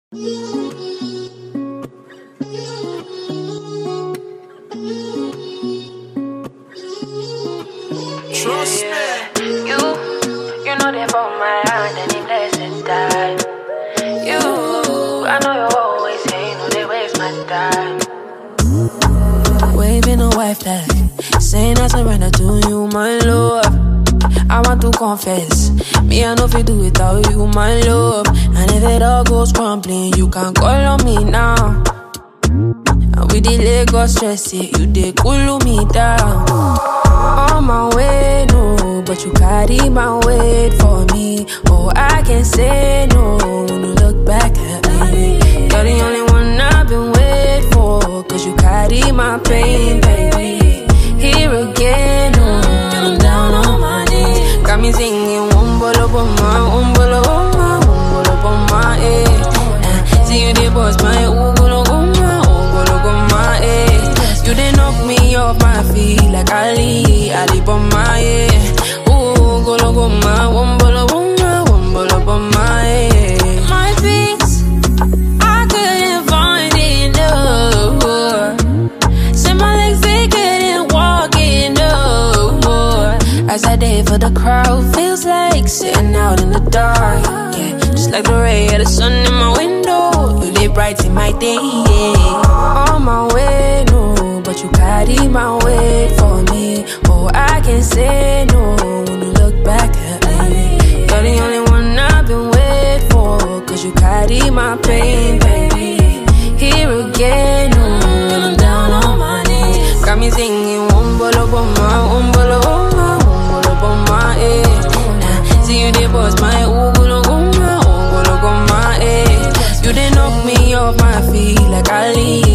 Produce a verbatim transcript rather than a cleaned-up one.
Trust me. You, you know that for my hand and it blessed time. You, I know you always say, no, they waste my time. Waving a white flag, saying I surrender to you, my love. I want to confess, me I know if you do it without you, my love. And if it all goes crumbling, you can call on me now. And with the Lagos stress, it, you dey cool me down. On my way, no, but you carry my weight for me. Oh, I can't say no when you look back at me. You're the only one I've been waiting for, cause you carry my pain, baby. Here again, no, I'm down on my knees. Got me singing, Wombolo Boma, Wombolo Boma, Wombolo Boma, eh. Uh, see you dey boss my Wombolo Boma, Wombolo Boma, eh. You dey knock me off my feet like Ali, Ali Boma, yeah. Ooh, Golo Boma, Wombolo Boma, Wombolo Boma, eh. My things, I couldn't find it, no. Said my legs, they couldn't walk it, no. As I did for the crowd, feels like sitting out in the dark, yeah. Just like the ray of the sun in my window, you lay bright in my day, yeah. On my way, no, but you carry my weight for me. Oh, I can't say no when you look back at me. You're the only one I've been waiting for, cause you carry my pain, baby. Here again, no, I'm down on my knees. Got me singing, Wombolo Boma, Wombolo Boma, Wombolo Boma, eh. Nah, see you dey boss my Wombolo Boma, Wombolo Boma, eh. You dey knock me off my feet like Ali,